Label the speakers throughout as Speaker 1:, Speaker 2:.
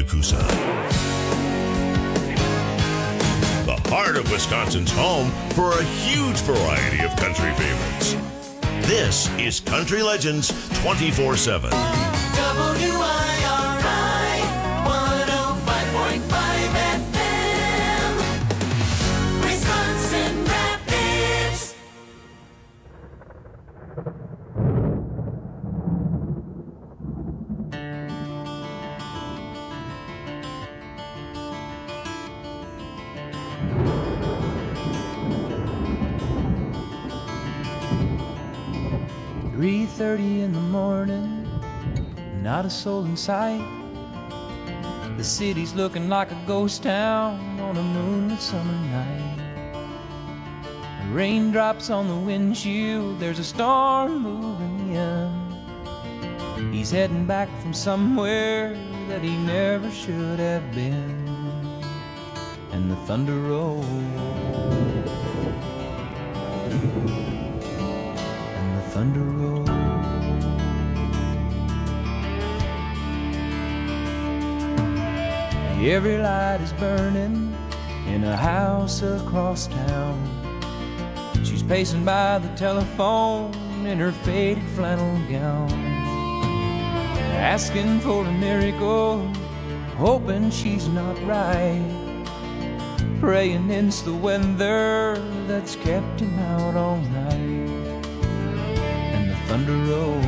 Speaker 1: Tallapoosa. The heart of Wisconsin's home for a huge variety of country favorites. This is Country Legends 24/7.
Speaker 2: WIRI 105.5 FM, Wisconsin Rapids.
Speaker 3: "3:30 in the morning, not a soul in sight. The city's looking like a ghost town on a moonlit summer night. Raindrops on the windshield, there's a storm moving in. He's heading back from somewhere that he never should have been. And the thunder rolls, and the thunder rolls. Every light is burning in a house across town. She's pacing by the telephone in her faded flannel gown, asking for a miracle, hoping she's not right, praying it's the weather that's kept him out all night. And the thunder rolls,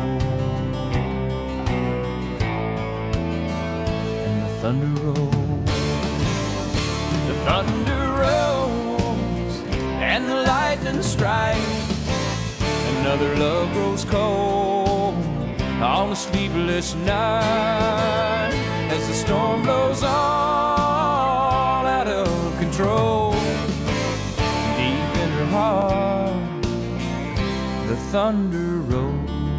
Speaker 3: thunder rolls, the thunder rolls, and the lightning strikes. Another love grows cold on a sleepless night as the storm blows all out of control. Deep in her heart, the thunder rolls.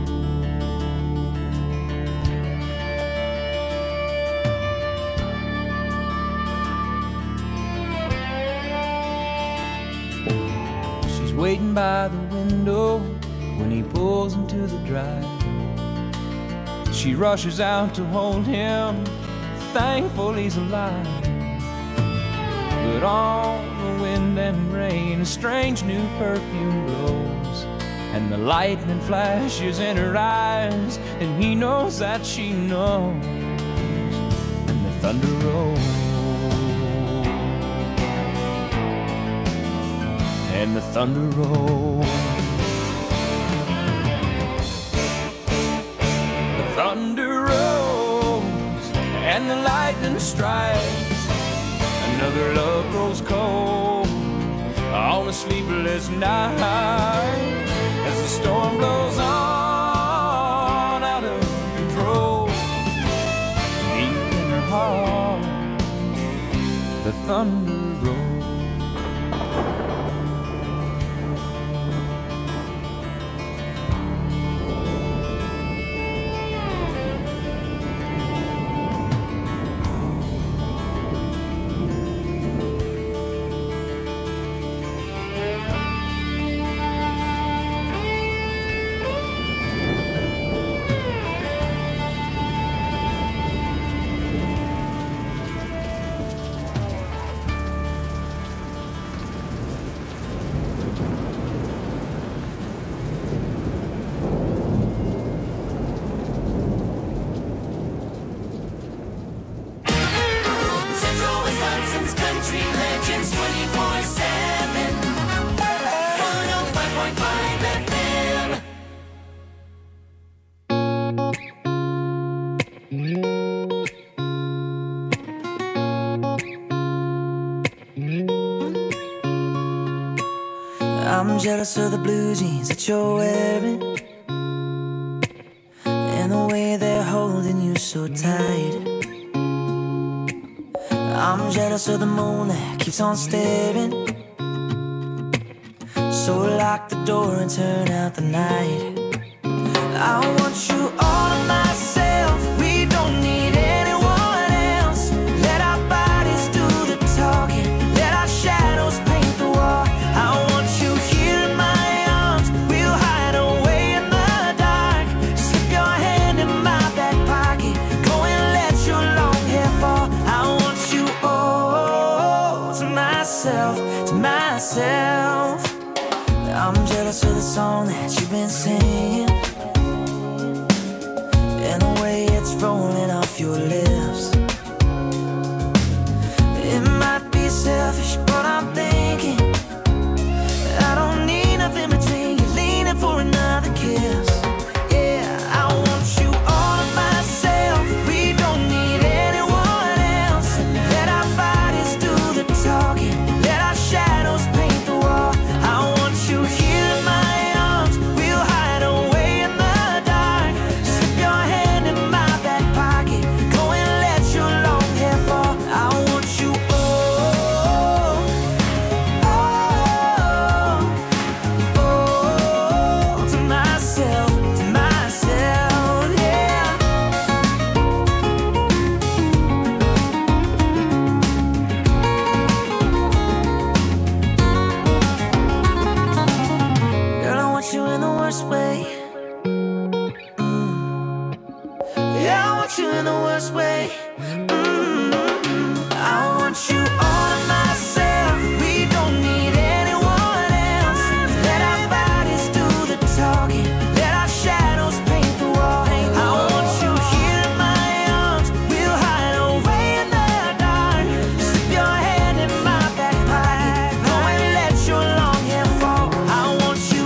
Speaker 3: Waiting by the window when he pulls into the drive. She rushes out to hold him, thankful he's alive. But on the wind and rain, a strange new perfume blows, and the lightning flashes in her eyes, and he knows that she knows. And the thunder rolls, and the thunder rolls. The thunder rolls, and the lightning strikes. Another love grows cold on a sleepless night as the storm blows on out of control. Deep in her heart, the thunder rolls.
Speaker 4: I'm jealous of the blue jeans that you're wearing, and the way they're holding you so tight. I'm jealous of the moon that keeps on staring, so lock the door and turn out the night. I want you all to myself, we don't need anyone else. Let our bodies do the talking, let our shadows paint the wall. I want you here in my arms, we'll hide away in the dark. Slip your hand in my back pocket, go and let your long hair jealous of the song that you've been singing, and the way it's rolling off your lips. It might be selfish, but I'm thinking I don't need nothing between you, leaning for another kiss. Yeah, I want you all to myself. We don't need anyone else. Let our bodies do the talking, let our shadows paint the wall. I want you here in my arms. We'll hide away in the dark. Slip your hand in my back pocket, go and let your long hair fall. I want you to myself, yeah. Girl, I want you in the worst way. Yeah, I want you in the worst way. I want you all to myself. We don't need anyone else. Let our bodies do the talking, let our shadows paint the wall. I want you here in my arms. We'll hide away in the dark. Slip your hand in my back pocket, go and let your long hair fall. I want you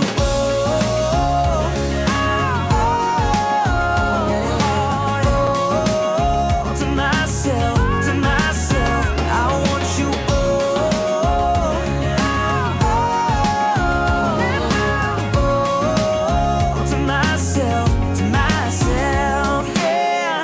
Speaker 4: to myself, to myself. I want you to myself, yeah.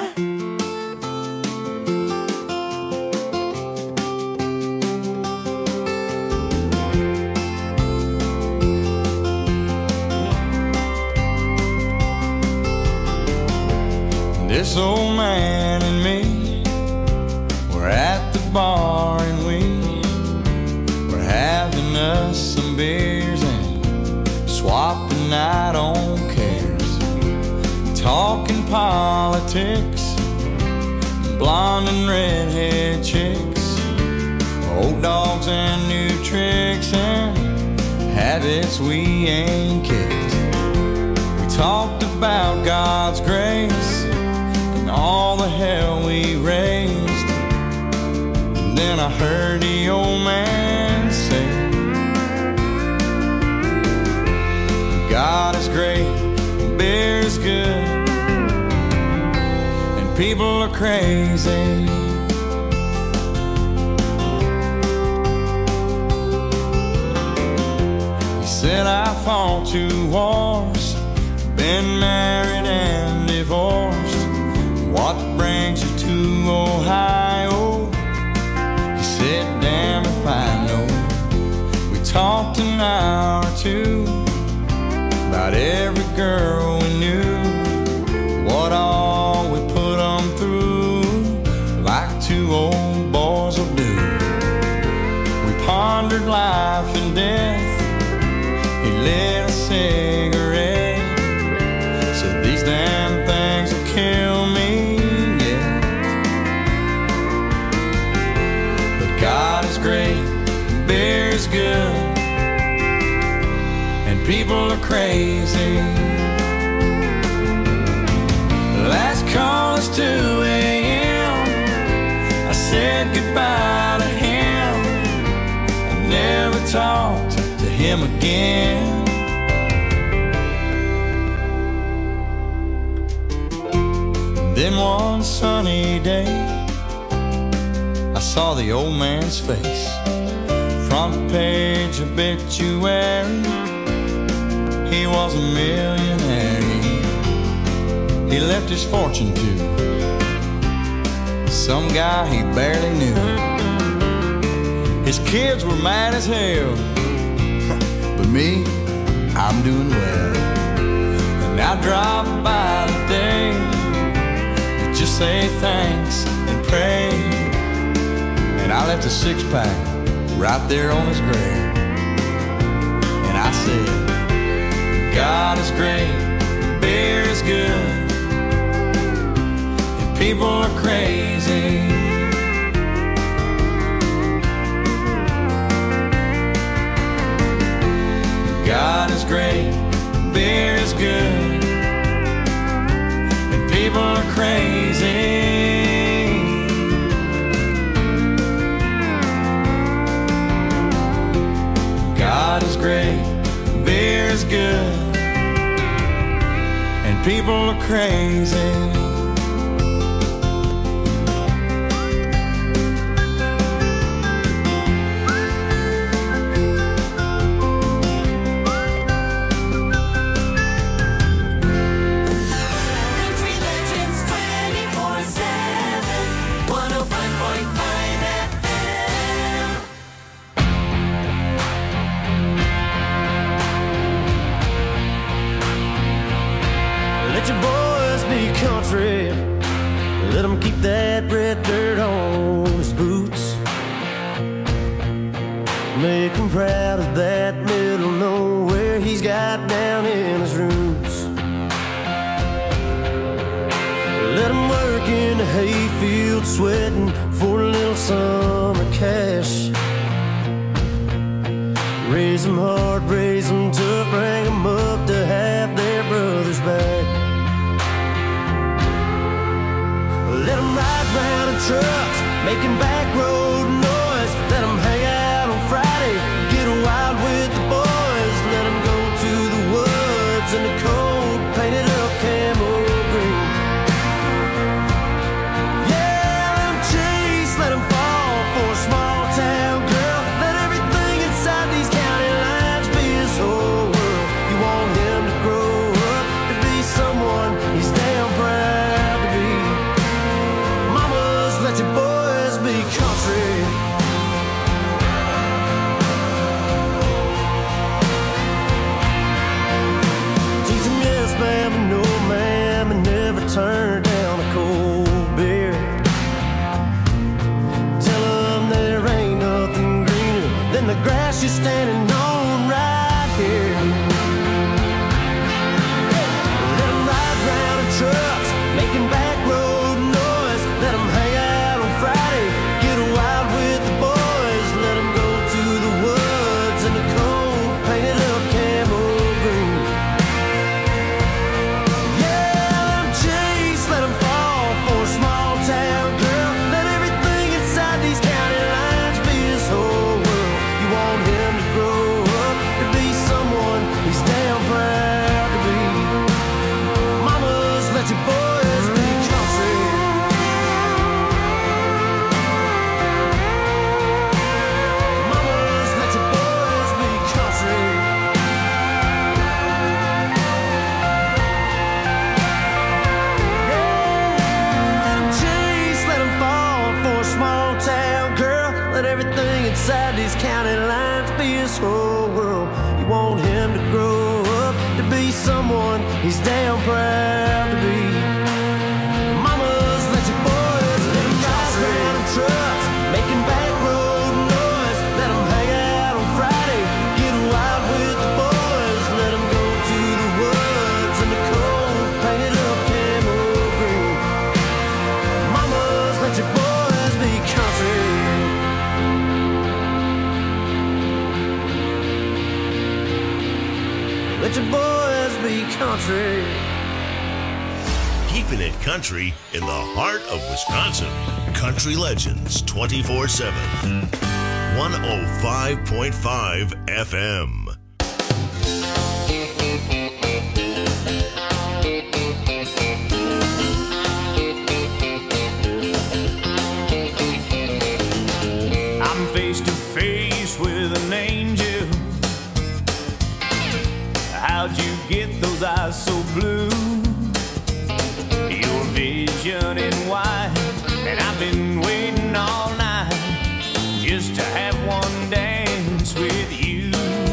Speaker 5: This old man and me were at the bar and we were having us some beers and swapping out on cares, talking politics, blonde and redhead chicks, old dogs and new tricks and habits we ain't kicked. We talked about God's grace and all the hell we raised. And then I heard the old man say, God is great, beer is good, and people are crazy. He said, I fought 2 wars, been married and divorced. What brings you to Ohio? He said, damn if I know. We talked an hour or two about every girl we knew, what all we put them through, like 2 old boys will do. We pondered life and death. He lit a cigarette, said these damn things will kill me, yeah. But God is great, beer is good, and people are crazy. Last call is 2 a.m. I said goodbye to him. I never talked to him again. Then one sunny day, I saw the old man's face, front page obituary. He was a millionaire. He left his fortune to some guy he barely knew. His kids were mad as hell, but me, I'm doing well. And I drive by today to just say thanks and pray. And I left a 6-pack right there on his grave. And I said, God is great, beer is good, and people are crazy. God is great, is good and people are crazy.
Speaker 2: Country Legends 24/7, 105.5 FM.
Speaker 6: Let your boys be country. Let them keep that red dirt on his boots. Make him proud of that middle nowhere he's got down in his roots. Let him work in the hayfield sweating for a little summer cash. Raise them hard, raise them tough, bring them up to have their brothers back. Let them ride round in trucks, making back road noise. Let them hang out on Friday, get wild with the boys. Let them go to the woods in the cold, painted up camo green. Yeah, let them chase, let them fall for a small town girl. Let everything inside these county lines be his whole world. You want him to grow up to be someone he's damn proud to be. Mamas, let your boys be country. Teach them yes, ma'am, and no, ma'am, and never turn down a cold beer. Tell them there ain't nothing greener than the grass you're standing on right here. Let them ride round in trucks, making back road noise. Let them hang out on Friday, get wild with the boys. Let them go to the woods in the cold, painted up camo green. Yeah, let them chase, let them fall for a small town girl. Let everything inside these county lines be his whole world. You want him to grow up to be someone he's damn proud to be. Mamas, let your boys be country. Mamas, let your boys be country. Yeah, let 'em chase, let 'em fall for a small town girl. Let everything inside these county lines be his whole world. You want him to grow up to be someone he's damn proud to be. Mamas, let your boys be country. Ride round in trucks, making back road noise. Let 'em hang out on Friday, get wild with the boys. Let 'em go to the woods in the cold, painted up camo green. Mamas, let your boys be country. Let your boys be country.
Speaker 1: Keeping it country in the heart of Wisconsin. Country Legends 24/7. 105.5 FM.
Speaker 3: I'm face to face with an angel. How'd you get those eyes so blue? Your vision in white, and I've been waiting all night just to have one dance with you.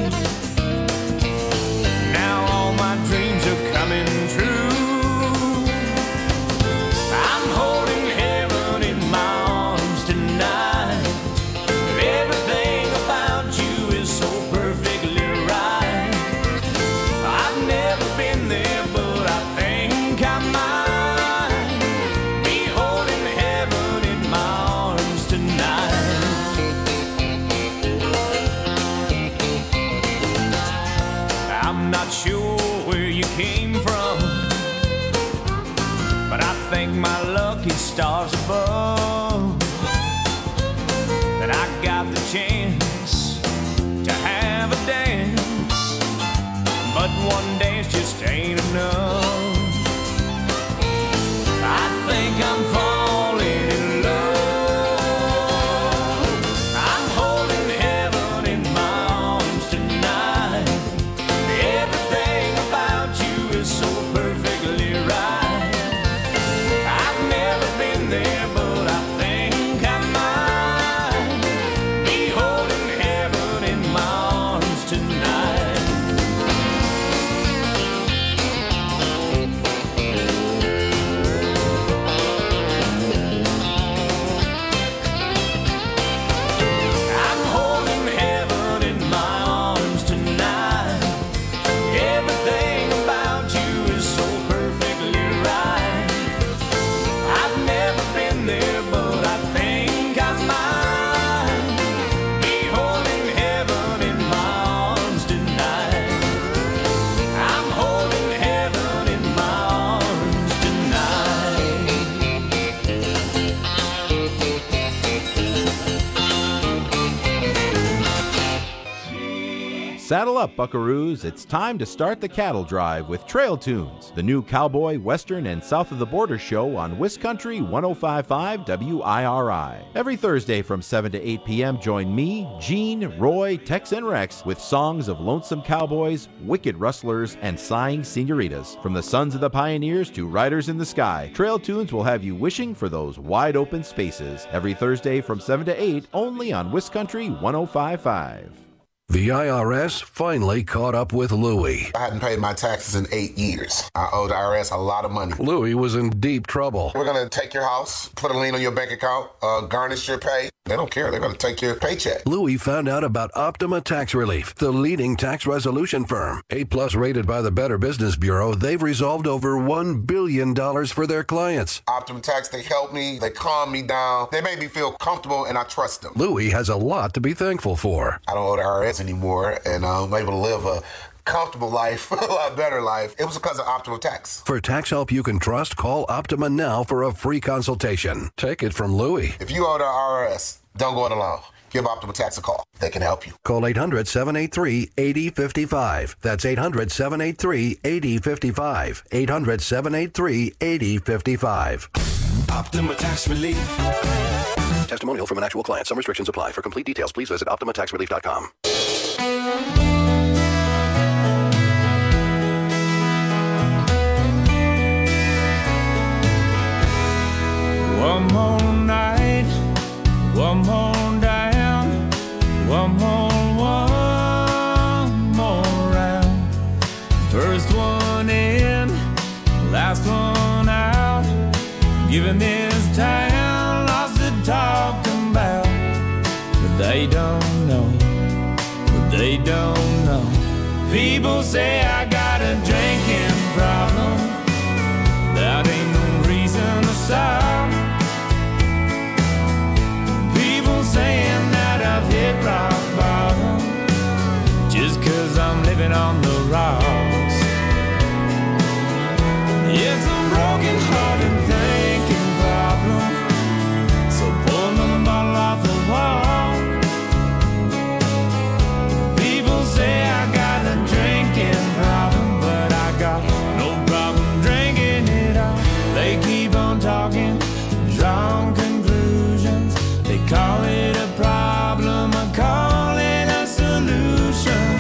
Speaker 3: Now all my dreams are coming true. I'm holding heaven in my arms tonight. Everything about you is so perfectly right. I've never been there, but I think I might be holding heaven in my arms tonight. I'm not sure where you came from, but I thank my lucky stars above that I got the chance to have a dance. one dance just ain't enough. I think I'm falling in love. I'm holding heaven in my arms tonight. Everything about you is so perfectly right. I've never been there, but I think I might be holding heaven in my arms tonight. I'm holding heaven in my arms tonight. Everything about you is so perfectly right. I've never been there, but I think I might be holding heaven in my arms tonight. I'm holding heaven in my arms tonight.
Speaker 7: Saddle up, buckaroos. It's time to start the cattle drive with Trail Tunes, the new cowboy, western, and south of the border show on Wiscountry 105.5 WIRI. Every Thursday from 7 to 8 p.m., join me, Gene, Roy, Tex, and Rex with songs of lonesome cowboys, wicked rustlers, and sighing senoritas. From the sons of the pioneers to riders in the sky, Trail Tunes will have you wishing for those wide open spaces. Every Thursday from 7 to 8, only on Wiscountry 105.5.
Speaker 8: The IRS finally caught up with Louie.
Speaker 9: I hadn't paid my taxes in 8 years. I owed the IRS a lot of money.
Speaker 8: Louie was in deep trouble.
Speaker 9: We're going to take your house, put a lien on your bank account, garnish your pay. They don't care. They're going to take your paycheck.
Speaker 8: Louie found out about Optima Tax Relief, the leading tax resolution firm. A-plus rated by the Better Business Bureau, they've resolved over $1 billion for their clients.
Speaker 9: Optima Tax, they helped me. They calmed me down. They made me feel comfortable, and I trust them.
Speaker 8: Louie has a lot to be thankful for.
Speaker 9: I don't owe the IRS anymore, and I'm able to live a comfortable life, a lot better life. It was because of Optima Tax.
Speaker 8: For tax help you can trust, call Optima now for a free consultation. Take it from Louie.
Speaker 9: If you owe the IRS, don't go it alone. Give Optima Tax a call. They can help you.
Speaker 8: Call 800-783-8055. That's 800-783-8055. 800-783-8055.
Speaker 2: Optima Tax Relief.
Speaker 8: Testimonial from an actual client. Some restrictions apply. For complete details, please visit OptimaTaxRelief.com.
Speaker 3: One more night, one more down, one more round. First one in, last one out. Giving this town lots to talk about. But they don't know, they don't know. People say I got a drinking problem. That ain't no reason to stop. People saying that I've hit rock bottom just 'cause I'm living on the rocks. It's a broken hearted thinking problem. So pull another bottle off the wall. People say I got a drinking problem, but I got no problem drinking it all. They keep on talking, drawing conclusions. They call it a problem, I call it a solution.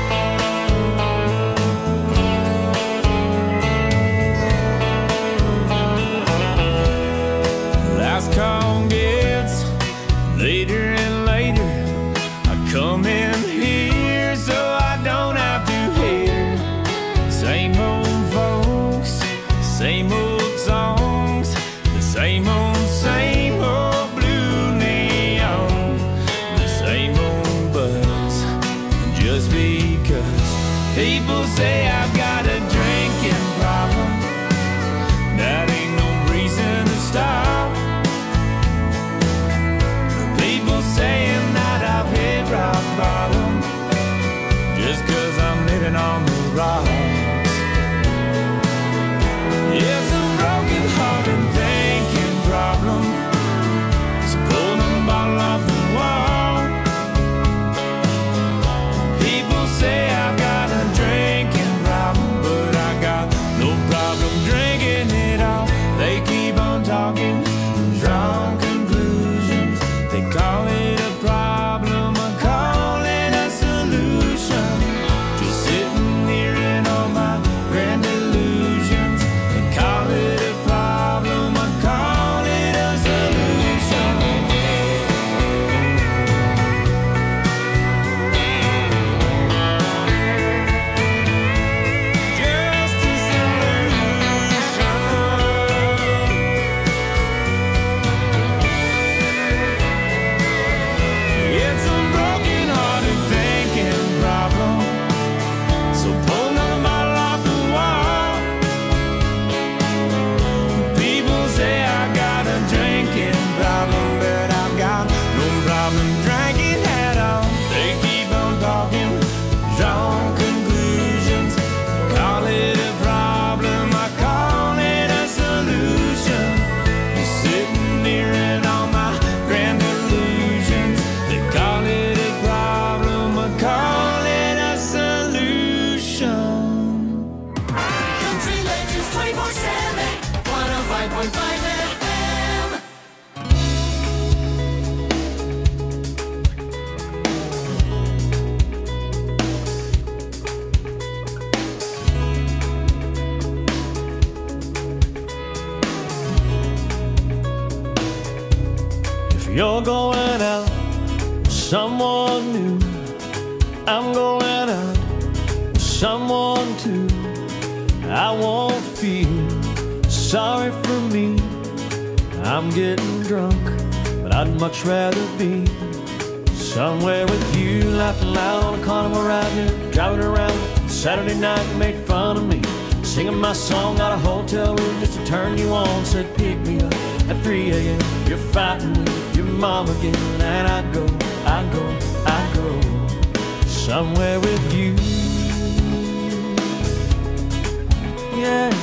Speaker 3: Last call gets later and later. I come in here so I don't have to hear same old folks, same old songs, the same old blue neon, the same old buzz. Just because people say I've got a drinking problem, that ain't no reason to stop.
Speaker 10: You're going out with someone new. I'm going out with someone too. I won't feel sorry for me. I'm getting drunk, but I'd much rather be somewhere with you, laughing loud on a carnival ride here, driving around Saturday night, you made fun of me, singing my song out of hotel room just to turn you on. Said pick me up at 3 a.m. You're fighting with your mom again, and I go somewhere with you. Yeah,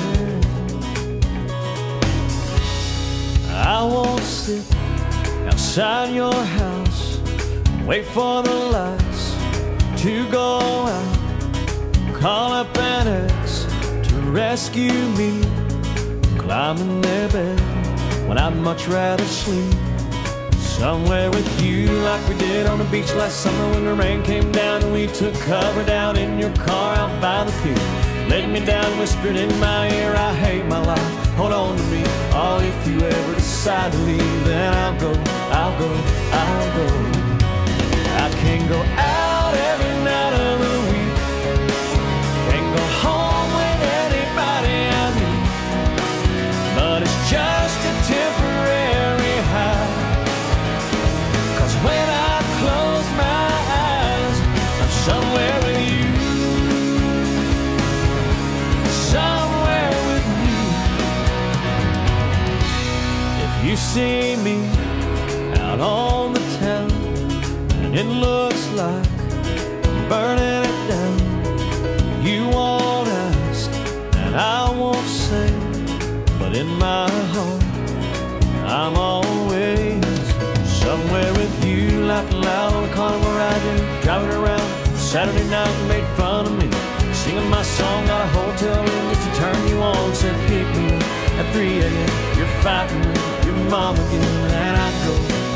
Speaker 10: I won't sit outside your house, wait for the lights to go out, call up an ex to rescue me, climb in their bed when I'd much rather sleep somewhere with you, like we did on the beach last summer when the rain came down and we took cover down in your car out by the pier. Laid me down, whispered in my ear, I hate my life, hold on to me. Oh, if you ever decide to leave, then I'll go. I can't go out every night of the week, can't go home with anybody I meet, but it's just a temporary high, 'cause when I close my eyes, I'm somewhere with you. Somewhere with you. If you see me out on the town and it looks like I'm burning it down, you won't ask and I won't say, but in my heart I'm always somewhere with you, laughing loud on the carnival ride, driving around Saturday night, you made fun of me, singing my song out of hotel room just to turn you on. Said pick me up at 3 a.m. You're fighting with your mom again, and I go.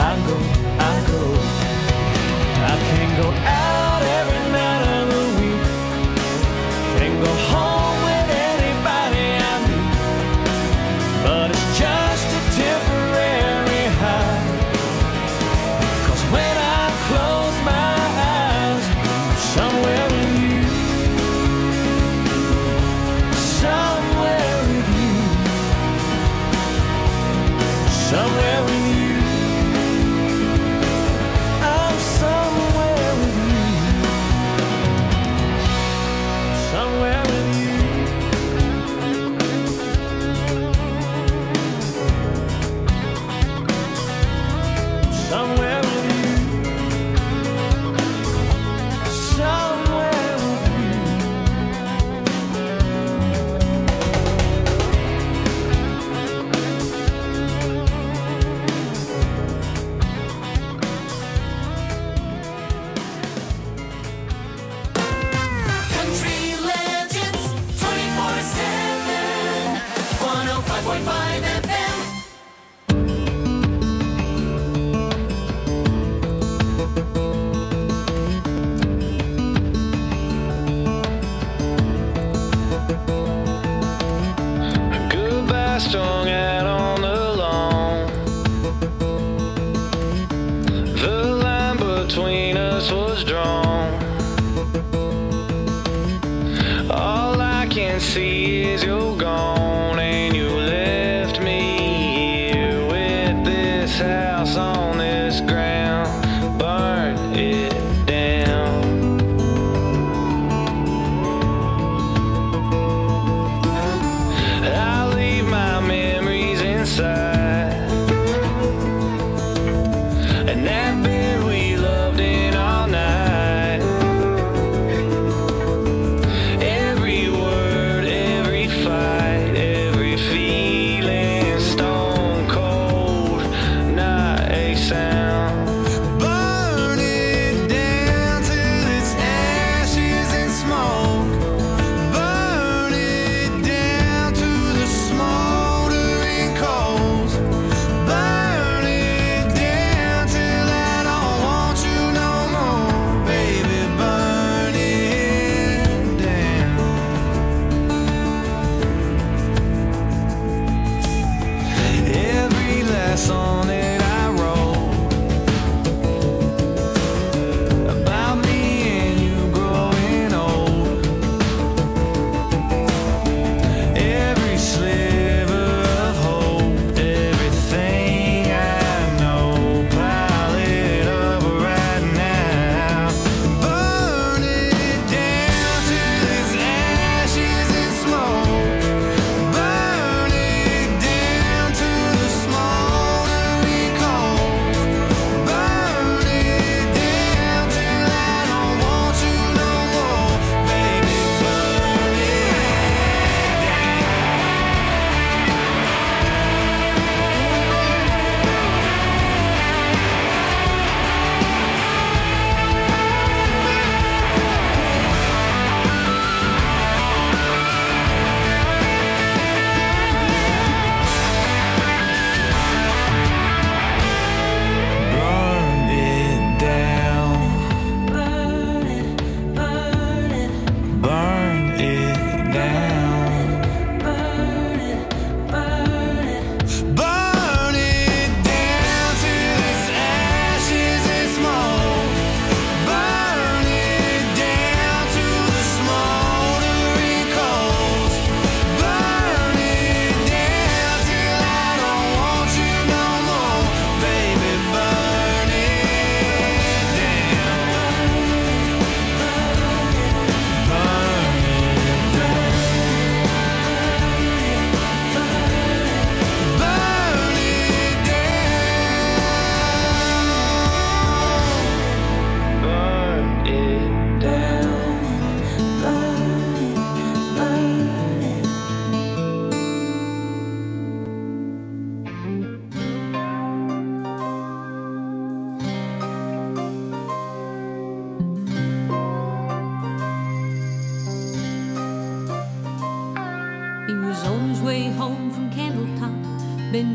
Speaker 10: I can't go out every night of the week, can't go home with anybody I meet, but it's just a temporary high, 'cause when I close my eyes, I'm somewhere with you. Somewhere with you.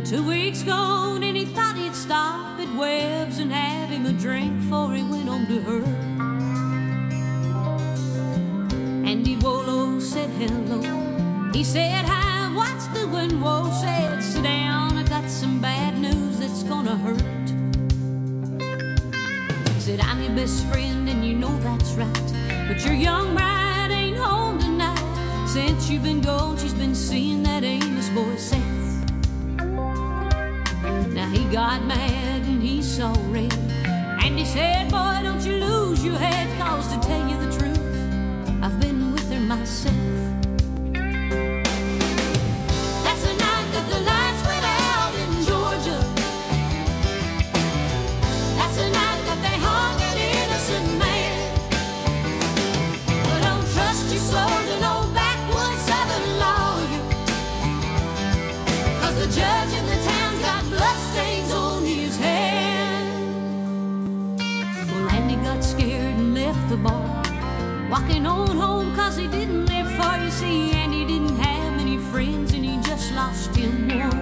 Speaker 11: 2 weeks gone and he thought he'd stop at Webb's and have him a drink before he went home to her. Andy Wolo said hello. He said hi, what's doing? Whoa said sit down, I got some bad news that's gonna hurt. Said I'm your best friend and you know that's right, but your young bride ain't home tonight. Since you've been gone, she's been seeing that Amos boy Seth. Now he got mad and he saw red, and he said, boy, don't you lose your head, cause to tell you the truth, I've been with her myself. That's the night that the lights went out in Georgia. That's the night that they hung an innocent man. But don't trust your soul to no backwoods southern lawyer, cause the judge in the town's got bloodstains on his hand. Well, Andy got scared and left the bar, walking on home cause he didn't live far. You see, Andy didn't have many friends and he just lost him one.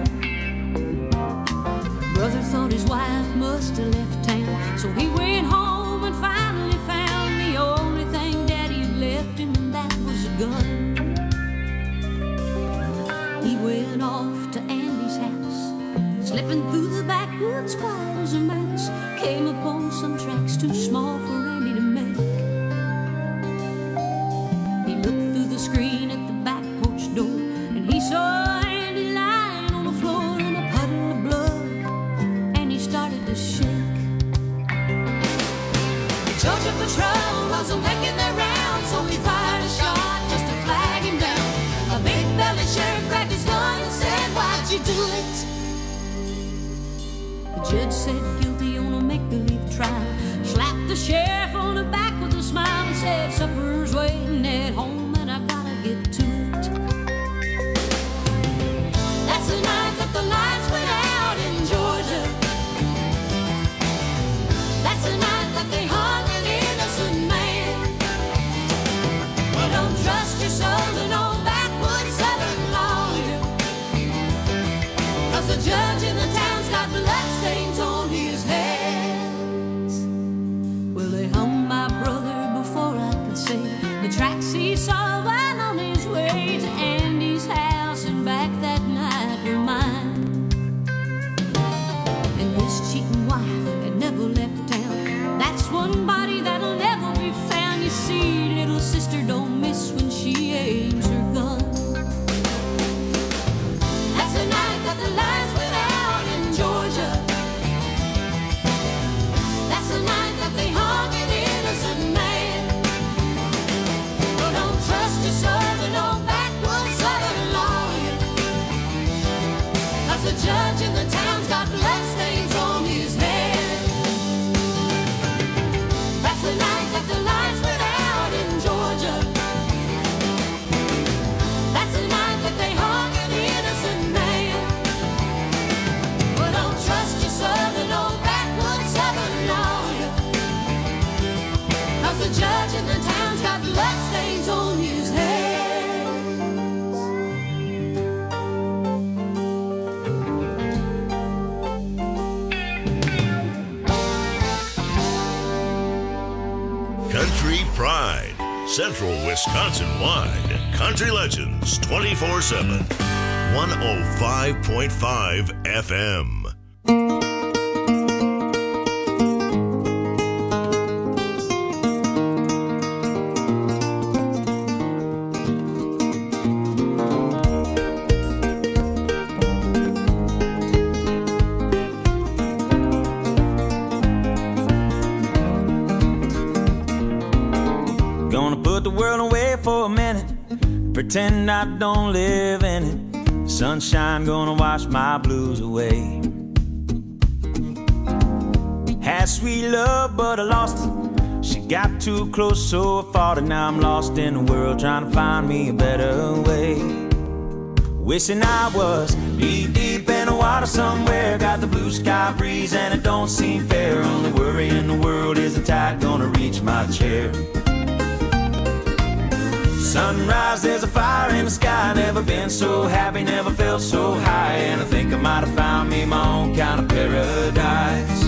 Speaker 11: Brother thought his wife must have left town, so he went home and finally found the only thing Daddy had left him, and that was a gun. He went off to Andy's house, slipping through the backwoods quiet as a mouse, came upon some tracks too small for Andy to make. Screen at the back porch door, and he saw Andy lying on the floor in a puddle of blood, and he started to shake. The Georgia patrol wasn't making their rounds, so he fired a shot just to flag him down. A big belly sheriff grabbed his gun and said, why'd you do it? The judge said guilty on a make-believe trial, slapped the sheriff on the back with a smile and said, supper's waiting at home, get to it. That's the night that the lights went out in Georgia. That's the night that they hung an innocent man. Well, don't trust your soul to no backwoods southern lawyer, cause the judge in the town's got bloodstains on his hands. Well, they hung my brother before I could say the tracks he saw on his way to Andy's house, and back that night were mine. And his cheating wife had never left town. That's one body that'll never be found. You see, little sister don't miss when she aims her gun. That's the night that the lights went out in Georgia. That's the night that they hung an innocent man. Trust your soul to no backwoods southern lawyer, cause the judge in the town's got bloodstains on his head. That's the night that the lights went out in Georgia. That's the night that they hung an innocent man. But don't trust your soul to no backwoods southern lawyer, cause the judge in the town's got bloodstains on his hands.
Speaker 1: Country Pride, Central Wisconsin-wide. Country Legends 24/7. 105.5 FM.
Speaker 10: Pretend I don't live in it. Sunshine gonna wash my blues away. Had sweet love, but I lost it. She got too close, so I fought it. Now I'm lost in the world, trying to find me a better way. Wishing I was deep, deep in the water somewhere. Got the blue sky breeze and it don't seem fair. Only worry in the world is the tide gonna reach my chair. Sunrise, there's a fire in the sky. Never been so happy, never felt so high. And I think I might have found me my own kind of paradise.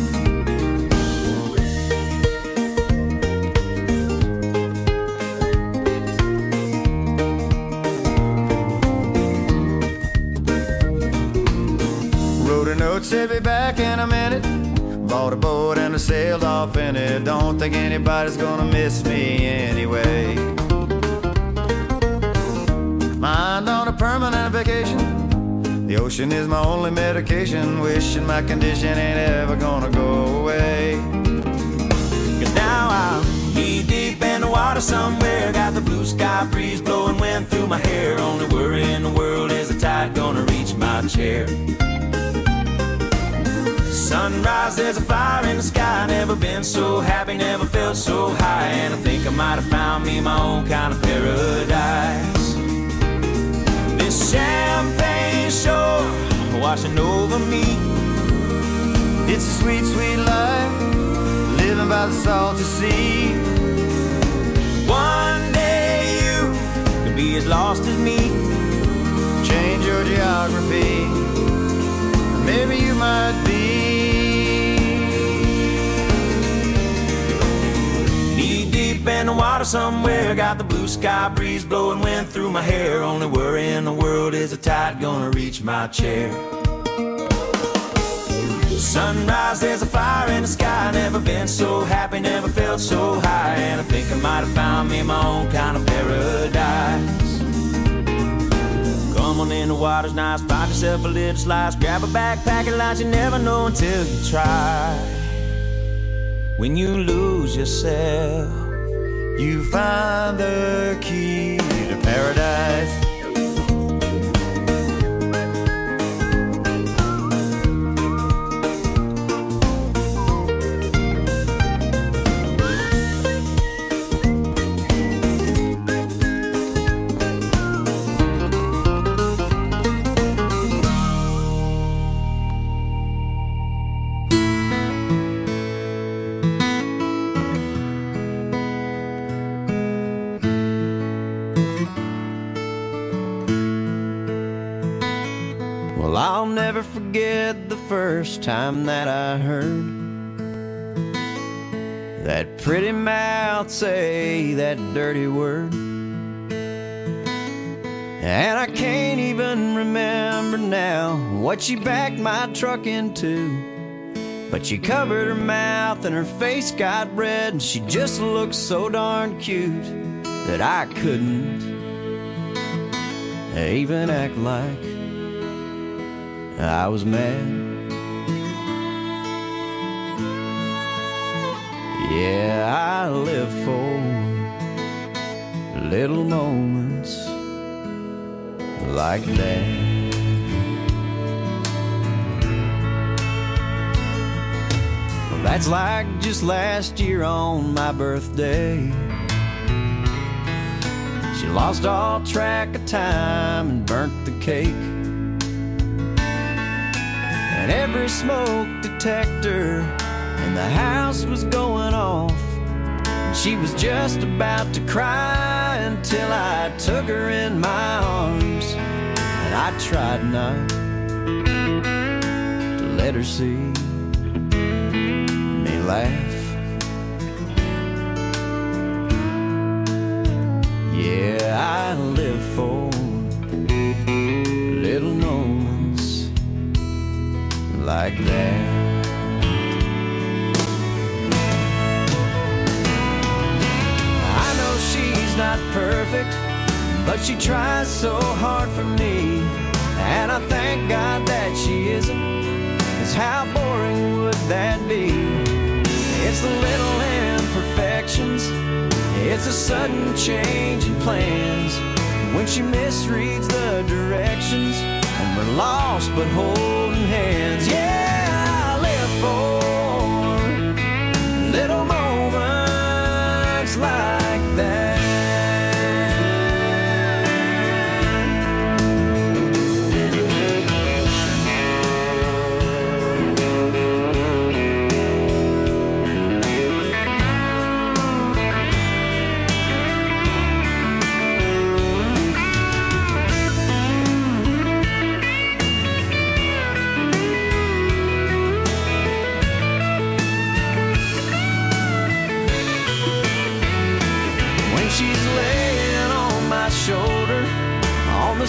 Speaker 5: Wrote a note, said be back in a minute. Bought a boat and I sailed off in it. Don't think anybody's gonna miss me anyway. Mind on a permanent vacation. The ocean is my only medication. Wishing my condition ain't ever gonna go away.
Speaker 10: Cause now I'm knee deep in the water somewhere. Got the blue sky breeze blowing wind through my hair. Only worry in the world is the tide gonna reach my chair. Sunrise, there's a fire in the sky. Never been so happy, never felt so high. And I think I might have found me my own kind of paradise. This champagne shore washing over me.
Speaker 5: It's a sweet, sweet life, living by the salty sea.
Speaker 10: One day you could be as lost as me.
Speaker 5: Change your geography, maybe you might be.
Speaker 10: Knee deep in the water somewhere. Got the blue sky breeze blowing wind through my hair. Only worry in the world is the tide gonna reach my chair. Sunrise, there's a fire in the sky. Never been so happy, never felt so high. And I think I might have found me my own kind of paradise. Come on in, the water's nice. Find yourself a little slice. Grab a backpack and lunch. You never know until you try. When you lose yourself,
Speaker 5: you find the key to paradise. Well, I'll never forget the first time that I heard that pretty mouth say that dirty word. And I can't even remember now what she backed my truck into. But she covered her mouth and her face got red, and she just looked so darn cute that I couldn't even act like I was mad. Yeah, I live for little moments like that. Well, that's like just last year on my birthday. She lost all track of time and burnt the cake. And every smoke detector in the house was going off. And she was just about to cry until I took her in my arms. And I tried not to let her see me laugh. Yeah, I live for little moments like that. I know she's not perfect, but she tries so hard for me. And I thank God that she isn't, 'cause how boring would that be? It's the little imperfections, it's a sudden change in plans, when she misreads the directions and we're lost but holding hands. Yeah, I live for little moments like that.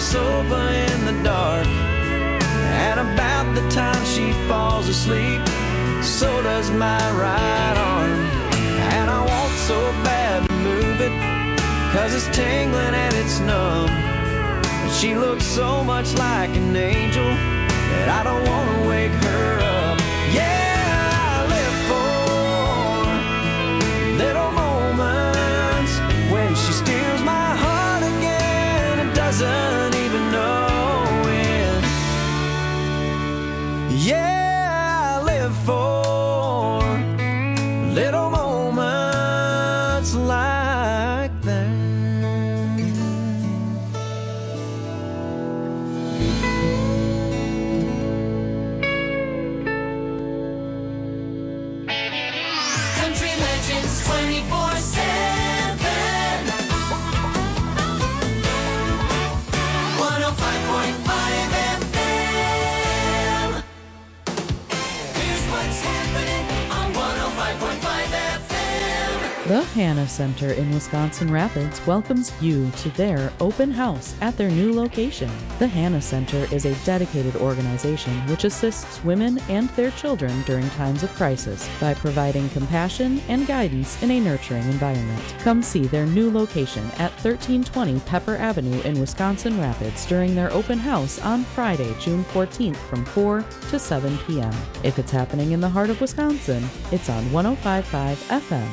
Speaker 4: sofa in the dark. And about the time she falls asleep, so does my right arm. And I want so bad to move it, 'cause it's tingling and it's numb. But she looks so much like an angel that I don't want to wake her up. Yeah, I live for little moments when she steals my heart again and doesn't even know it. Yeah, I live for little moments like that.
Speaker 2: Country Legends 24/7. 105.5 FM. Here's what's happening on 105.5 FM.
Speaker 12: The Hannah Center in Wisconsin Rapids welcomes you to their open house at their new location. The Hannah Center is a dedicated organization which assists women and their children during times of crisis by providing compassion and guidance in a nurturing environment. Come see their new location at 1320 Pepper Avenue in Wisconsin Rapids during their open house on Friday, June 14th from 4 to 7 p.m. If it's happening in the heart of Wisconsin, it's on 105.5 FM.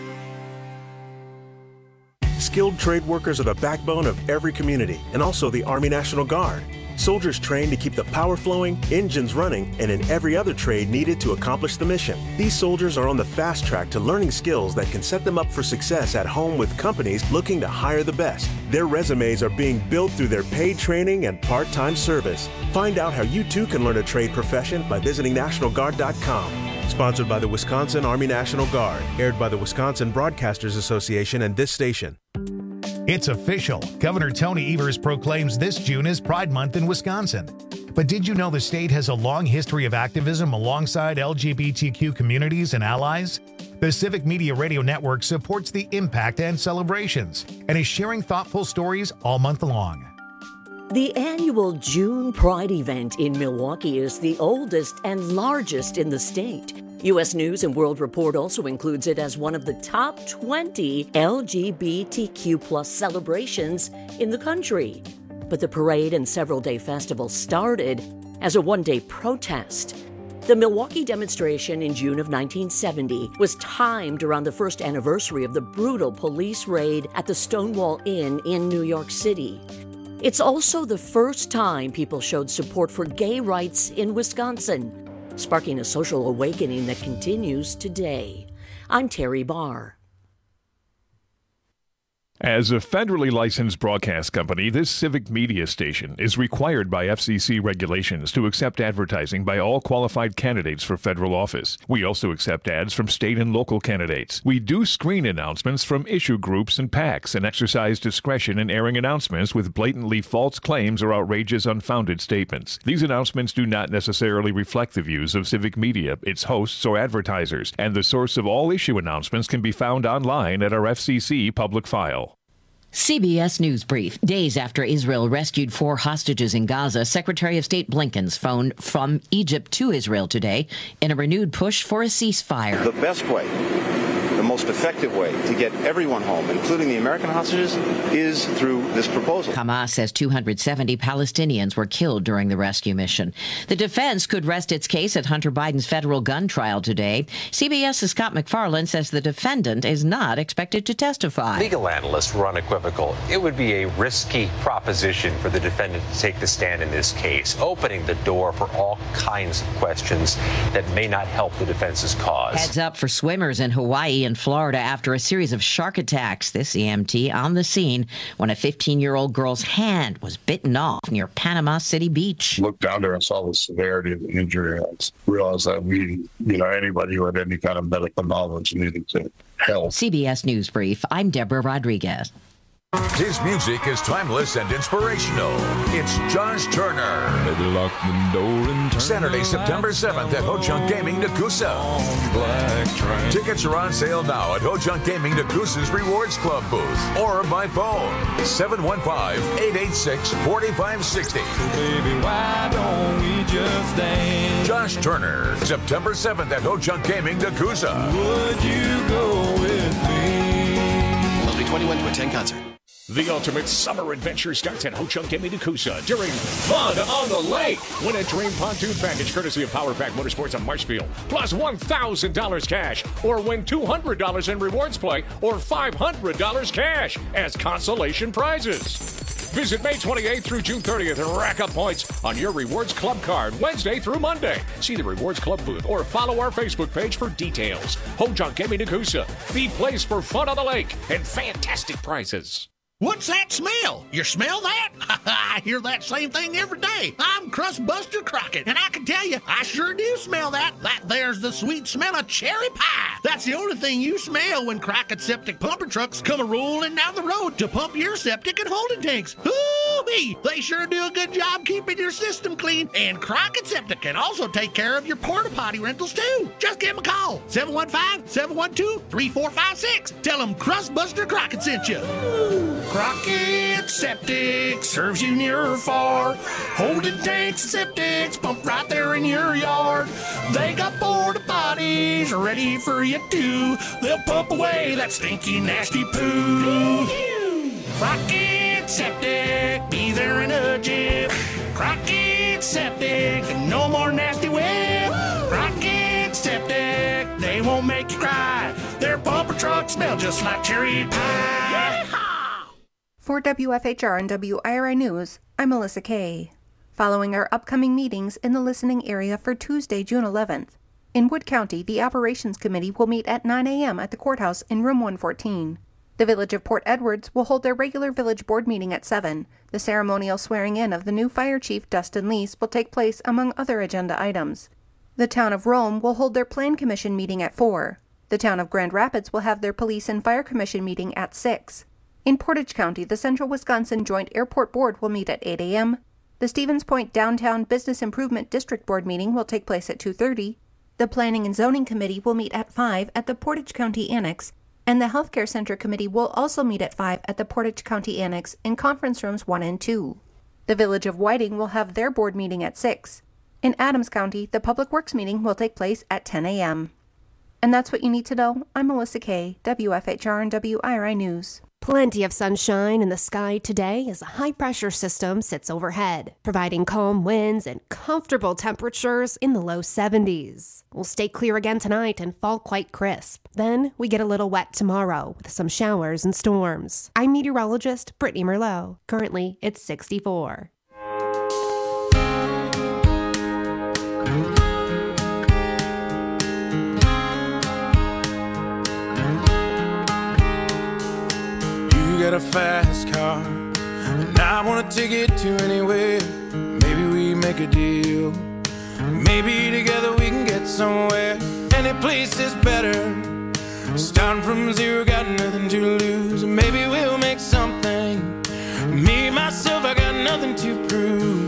Speaker 13: Skilled trade workers are the backbone of every community and also the Army National Guard. Soldiers trained to keep the power flowing, engines running, and in every other trade needed to accomplish the mission. These soldiers are on the fast track to learning skills that can set them up for success at home with companies looking to hire the best. Their resumes are being built through their paid training and part-time service. Find out how you too can learn a trade profession by visiting NationalGuard.com. Sponsored by the Wisconsin Army National Guard. Aired by the Wisconsin Broadcasters Association and this station.
Speaker 14: It's official. Governor Tony Evers proclaims this June is Pride Month in Wisconsin. But did you know the state has a long history of activism alongside LGBTQ communities and allies? The Civic Media Radio Network supports the impact and celebrations and is sharing thoughtful stories all month long.
Speaker 15: The annual June Pride event in Milwaukee is the oldest and largest in the state. U.S. News and World Report also includes it as one of the top 20 LGBTQ+ celebrations in the country. But the parade and several-day festival started as a one-day protest. The Milwaukee demonstration in June of 1970 was timed around the first anniversary of the brutal police raid at the Stonewall Inn in New York City. It's also the first time people showed support for gay rights in Wisconsin, sparking a social awakening that continues today. I'm Terry Barr.
Speaker 16: As a federally licensed broadcast company, this civic media station is required by FCC regulations to accept advertising by all qualified candidates for federal office. We also accept ads from state and local candidates. We do screen announcements from issue groups and PACs and exercise discretion in airing announcements with blatantly false claims or outrageous, unfounded statements. These announcements do not necessarily reflect the views of civic media, its hosts, or advertisers, and the source of all issue announcements can be found online at our FCC public file.
Speaker 17: CBS News Brief. Days after Israel rescued 4 hostages in Gaza, Secretary of State Blinken's phoned from Egypt to Israel today in a renewed push for a ceasefire.
Speaker 18: The best way, the most effective way to get everyone home, including the American hostages, is through this proposal.
Speaker 17: Hamas says 270 Palestinians were killed during the rescue mission. The defense could rest its case at Hunter Biden's federal gun trial today. CBS's Scott McFarland says the defendant is not expected to testify.
Speaker 19: Legal analysts were unequivocal. It would be a risky proposition for the defendant to take the stand in this case, opening the door for all kinds of questions that may not help the defense's cause.
Speaker 17: Heads up for swimmers in Hawaii and Florida after a series of shark attacks. This EMT on the scene when a 15-year-old girl's hand was bitten off near Panama City Beach.
Speaker 20: Looked down there and saw the severity of the injury and realized that anybody who had any kind of medical knowledge needed to help.
Speaker 17: CBS News Brief. I'm Deborah Rodriguez.
Speaker 21: His music is timeless and inspirational. It's Josh Turner.
Speaker 3: Maybe lock the door and turn
Speaker 21: Saturday,
Speaker 3: the
Speaker 21: September
Speaker 3: lights
Speaker 21: 7th at Ho Chunk Gaming, Nakusa. Tickets are on sale now at Ho Chunk Gaming, Nakusa's Rewards Club booth or by phone 715-886-4560.
Speaker 3: Baby, why don't we just dance?
Speaker 21: Josh Turner, September 7th at Ho Chunk Gaming, Nakusa.
Speaker 3: Would you go with me?
Speaker 22: Must be 21 to attend concert.
Speaker 23: The ultimate summer adventure starts at Ho Chunk Gaming Nakusa during Fun on the Lake. Win a dream pontoon package courtesy of Power Pack Motorsports on Marshfield, plus $1,000 cash, or win $200 in rewards play, or $500 cash as consolation prizes. Visit May 28th through June 30th and rack up points on your Rewards Club card Wednesday through Monday. See the Rewards Club booth or follow our Facebook page for details. Ho Chunk Gaming Nakusa, the place for fun on the lake and fantastic prizes.
Speaker 24: What's that smell? You smell that? I hear that same thing every day. I'm Crustbuster Crockett, and I can tell you, I sure do smell that. That there's the sweet smell of cherry pie. That's the only thing you smell when Crockett Septic Pumper Trucks come a-rolling down the road to pump your septic and holding tanks. Ooh-wee! They sure do a good job keeping your system clean, and Crockett Septic can also take care of your porta potty rentals too. Just give them a call, 715-712-3456. Tell them Crustbuster Crockett sent you. Crockett Septic serves you near or far. Holding tanks and septics pump right there in your yard. They got porta potties ready for you too. They'll pump away that stinky, nasty poo. Crockett Septic, be there in a jiff. Crockett Septic, no more nasty whip. Crockett Septic, they won't make you cry. Their pumper trucks smell just like cherry pie.
Speaker 25: For WFHR and WIRI News, I'm Melissa Kay. Following our upcoming meetings in the listening area for Tuesday, June 11th, in Wood County, the Operations Committee will meet at 9 a.m. at the courthouse in Room 114. The Village of Port Edwards will hold their regular village board meeting at 7. The ceremonial swearing-in of the new Fire Chief, Dustin Lease, will take place among other agenda items. The Town of Rome will hold their Plan Commission meeting at 4. The Town of Grand Rapids will have their Police and Fire Commission meeting at 6. In Portage County, the Central Wisconsin Joint Airport Board will meet at 8 a.m. The Stevens Point Downtown Business Improvement District Board meeting will take place at 2:30. The Planning and Zoning Committee will meet at 5 at the Portage County Annex, and the Healthcare Center Committee will also meet at 5 at the Portage County Annex in Conference Rooms 1 and 2. The Village of Whiting will have their board meeting at 6. In Adams County, the Public Works meeting will take place at 10 a.m. And that's what you need to know. I'm Melissa Kay, WFHR and WIRI News.
Speaker 26: Plenty of sunshine in the sky today as a high-pressure system sits overhead, providing calm winds and comfortable temperatures in the low 70s. We'll stay clear again tonight and fall quite crisp. Then we get a little wet tomorrow with some showers and storms. I'm meteorologist Brittany Merlot. Currently, it's 64.
Speaker 5: You got a fast car, and I wanna take it to anywhere. Maybe we make a deal. Maybe together we can get somewhere. Any place is better. Starting from zero, got nothing to lose. Maybe we'll make something. Me, myself, I got nothing to prove.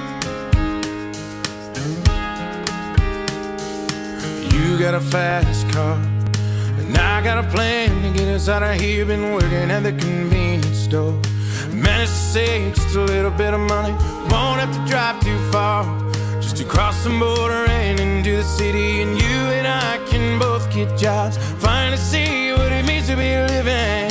Speaker 5: You got a fast car, and I got a plan to get us out of here. Been working at the convenience store. Managed to save just a little bit of money. Won't have to drive too far, just to cross the border and into the city. And you and I can both get jobs, finally see what it means to be living.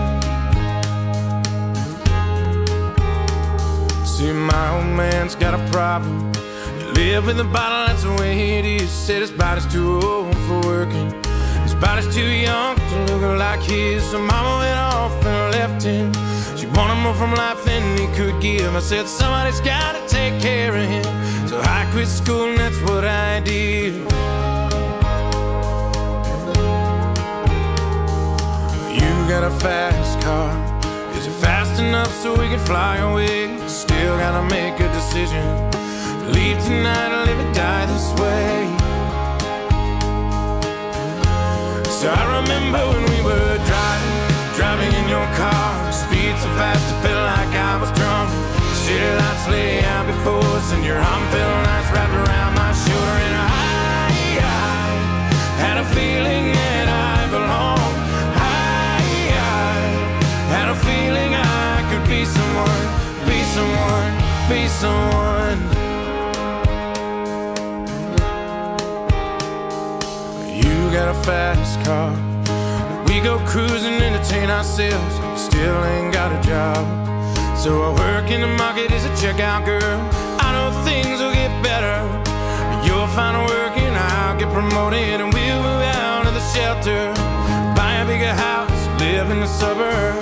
Speaker 5: See, my old man's got a problem. You live in the bottle, that's the way it is. Said his body's too old for working. His body's too young to look like his. So mama went off and left him. She wanted more from life than he could give. I said somebody's gotta take care of him. So I quit school and that's what I did. You got a fast car. Is it fast enough so we can fly away? Still gotta make a decision. Leave tonight or live or die this way. So I remember when we were driving in your car. Speed
Speaker 1: speed so fast I felt like I was drunk. City lights lay out before us, and your arm felt nice wrapped around my shoulder. And I had a feeling that I belonged. I had a feeling I could be someone, be someone, be someone. You got a fast car, we go cruising, entertain ourselves. Still ain't got a job, so I work in the market as a checkout girl. I know things will get better. You'll find work and I'll get promoted, and we'll move out of the shelter, buy a bigger house, live in the suburbs.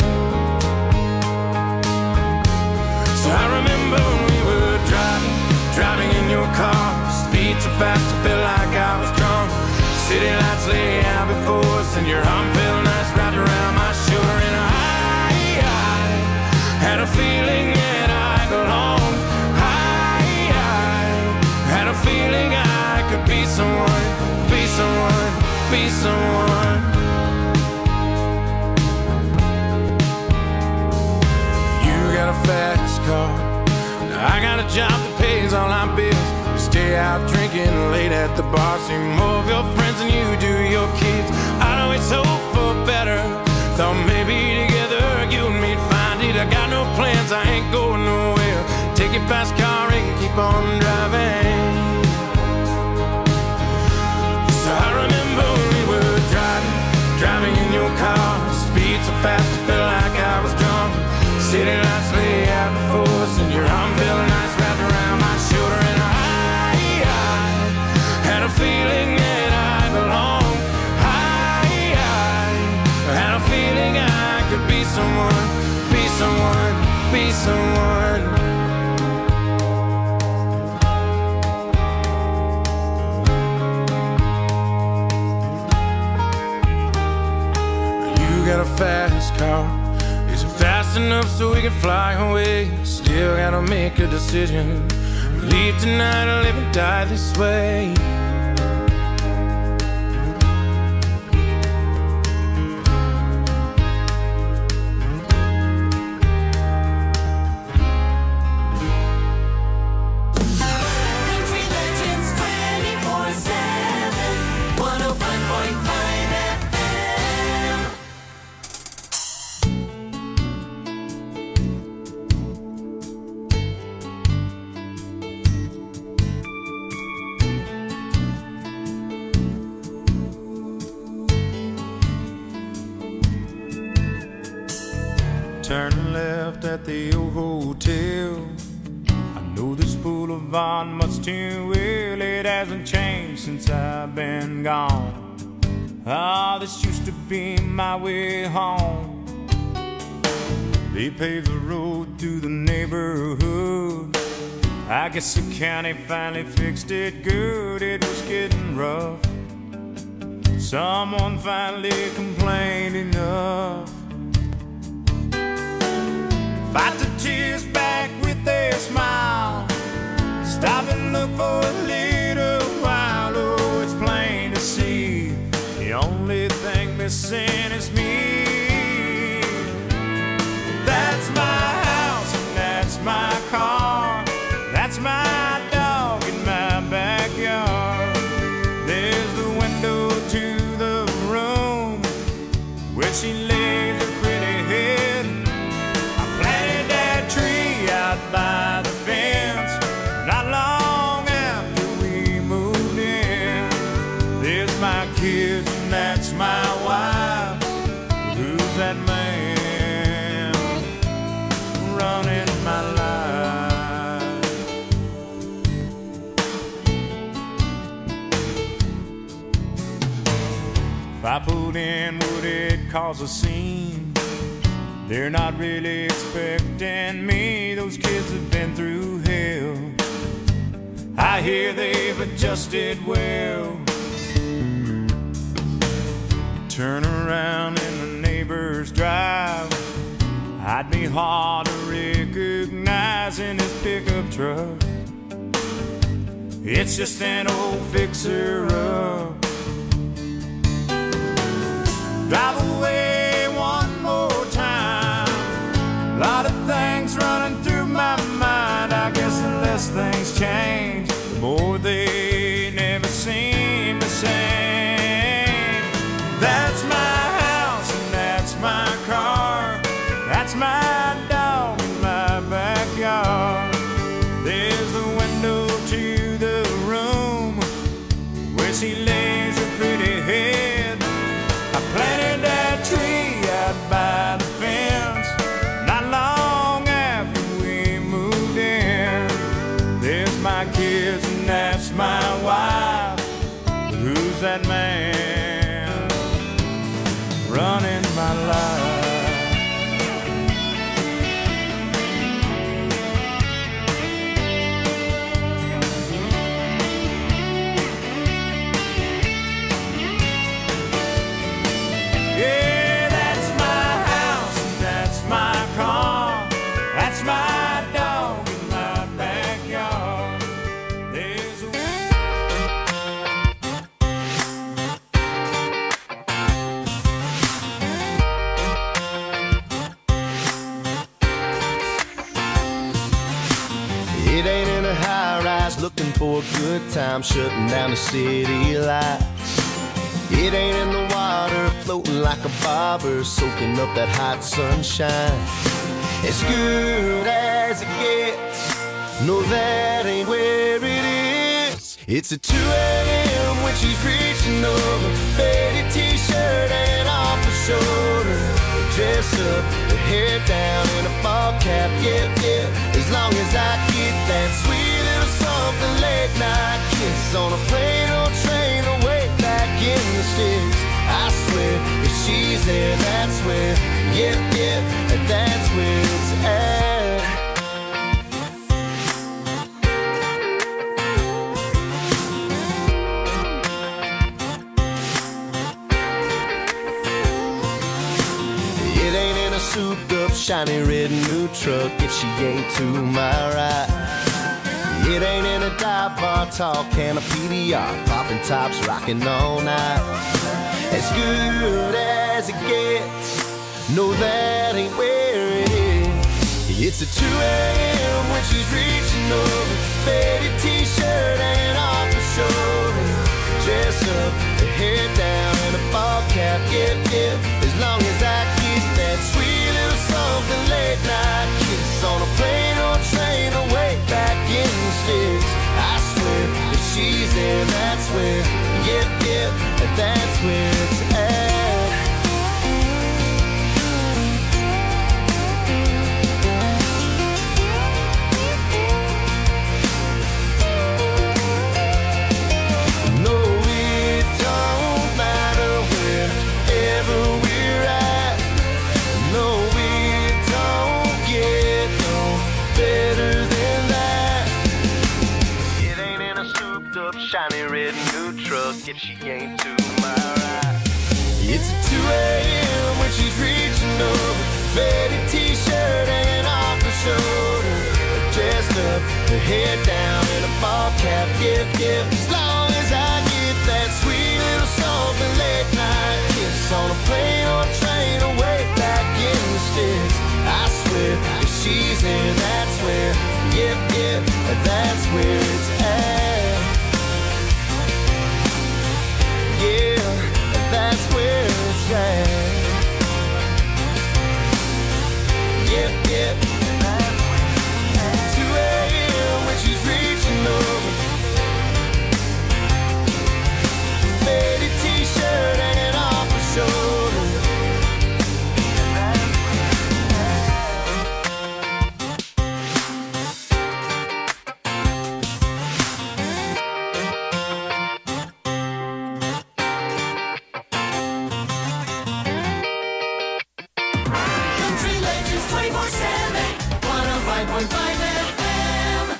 Speaker 1: So I remember when we were driving in your car. Speed so fast I felt like I was drunk. City lights lay out before us, and your arm felt nice wrapped around my shoulder. And I had a feeling that I belonged. I had a feeling I could be someone, be someone, be someone. You got a fast car, I got a job that pays all our bills. We stay out drinking late at the bar, see more of your friends than you do your kids. I know it's hope for better. Thought maybe together you and me'd find it. I got no plans, I ain't going nowhere. Take your fast car and keep on driving. So I remember when we were driving in your car. Speed so fast I felt like I was drunk. City lights lay out before us, and your arm felt nice wrapped around my shoulder. And I had a feeling that I belonged. I had a feeling I could be someone, be someone, be someone. You got a fast car, is it fast enough so we can fly away? Still gotta make a decision, leave tonight or live and die this way. Turn left at the old hotel. I know this boulevard much too well. It hasn't changed since I've been gone. Ah, this used to be my way home. They paved the road through the neighborhood. I guess the county finally fixed it good. It was getting rough. Someone finally complained enough. Fight the tears back with their smile. Stop and look for a little while. Oh, it's plain to see the only thing missing is me. That's my house and that's my car. That's my dog in my backyard. There's the window to the room where she lays her pretty head. By the fence, not long after we moved in. There's my kids and that's my wife. Who's that man running my life? If I pulled in, would it cause a scene? They're not really expecting me. Those kids have been through hell. I hear they've adjusted well. Turn around in the neighbor's drive. I'd be hard to recognize in his pickup truck. It's just an old fixer-up. Drive away one more time. That's my house and that's my car. That's my dog in my backyard. There's the window to the room where she lays her pretty head. I planted that tree out by the fence not long after we moved in. There's my kids and that's my wife. But who's that man running my life? Yeah, that's my house and that's my car. That's my dog in my backyard. There's a
Speaker 6: It ain't in a high rise looking for a good time, shutting down the city lights. It ain't in the water floating like a bobber, soaking up that hot sunshine. As good as it gets, no, that ain't where it is. It's at 2 a.m. when she's reaching over, faded t-shirt and off her shoulder, dressed up, her hair down in a ball cap, yeah, yeah. As long as I get that sweet little something late night kiss on a plane or train away back in the sticks. I swear, if she's there, that's where, yeah, yeah, that's where it's at. It ain't in a souped up, shiny red new truck if she ain't to my right. It ain't in a dive bar, tall can of PBR, popping tops, rocking all night. As good as it gets, no, that ain't where it is. It's at 2 a.m. when she's reaching over, faded t-shirt and off her shoulder, dressed up, her hair down in a ball cap, yeah, yeah. As long as I get that sweet little something late night kiss on a plane or train away back in the sticks. I swear, if she's there, that's where, yep, yep, that's where it's at. No, it don't matter wherever we're at. No, it don't get no better than that. It ain't in a souped up, shiny red new truck if she ain't to my right. It's at 2 a.m. when she's reaching over, faded t-shirt and off her shoulder, dressed up, her hair down in a ball cap, yep, yep. As long as I get that sweet little something late night kiss on a plane or train away back in the sticks. I swear, if she's there, that's where, yep, yep, that's where it's at. Yeah, that's where it's at. Yep, yep. 2 a.m. when she's reaching over, faded t-shirt hanging off her shoulder.
Speaker 2: Country Legends 24/7, 105.5 FM.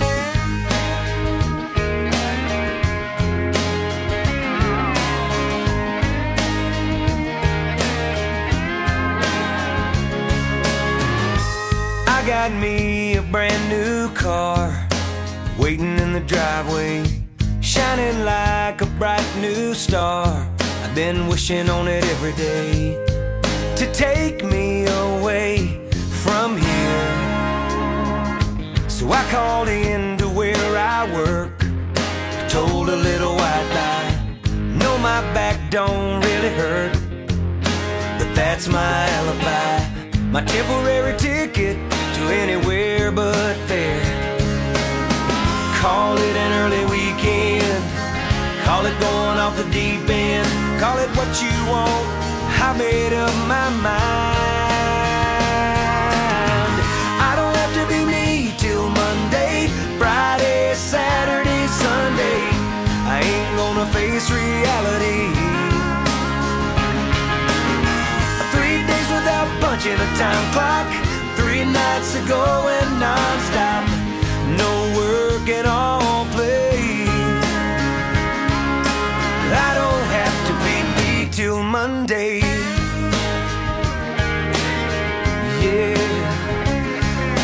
Speaker 3: I got me a brand new car waiting in the driveway, shining like a bright new star. I've been wishing on it every day to take me away from here. So I called in to where I work, told a little white lie, no,
Speaker 4: my back don't really hurt, but that's my alibi, my temporary ticket to anywhere but there. Call it an early weekend, call it going off the deep end, call it what you want, I made up my mind. I don't have to be me till Monday, Friday, Saturday, Sunday. I ain't gonna face reality. 3 days without punching a time clock, 3 nights ago and non-stop, no work and all play. I don't have to be me till Monday.